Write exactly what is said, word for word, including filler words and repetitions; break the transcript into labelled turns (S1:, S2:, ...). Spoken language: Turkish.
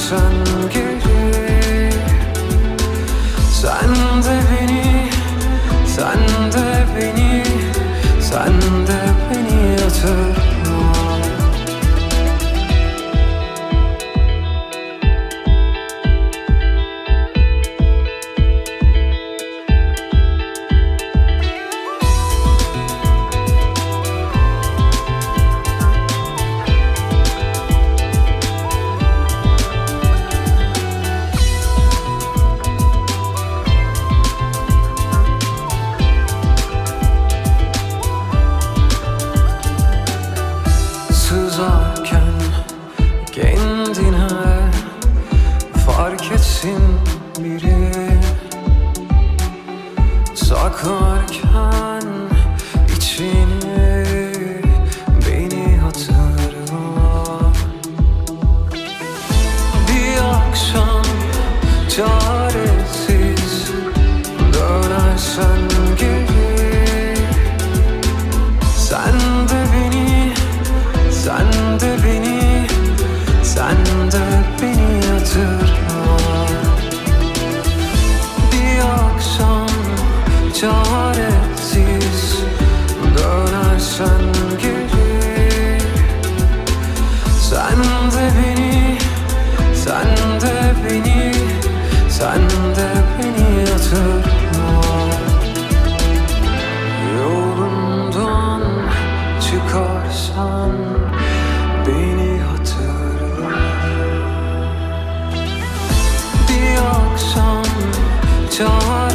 S1: dönersen geri. Sen de beni, sen de beni, sen de beni hatırla. Sızarken kendine fark etsin biri, saklarken içini beni hatırla. Bir akşam çaresiz dönersen geri. Sen de beni, sen de beni, sen de beni hatırla. Bir akşam çaresiz dönersen geri. Sen de beni, sen de beni, sen de beni hatırla. Yolundan çıkarsan beni hatırla. Bir akşam çağır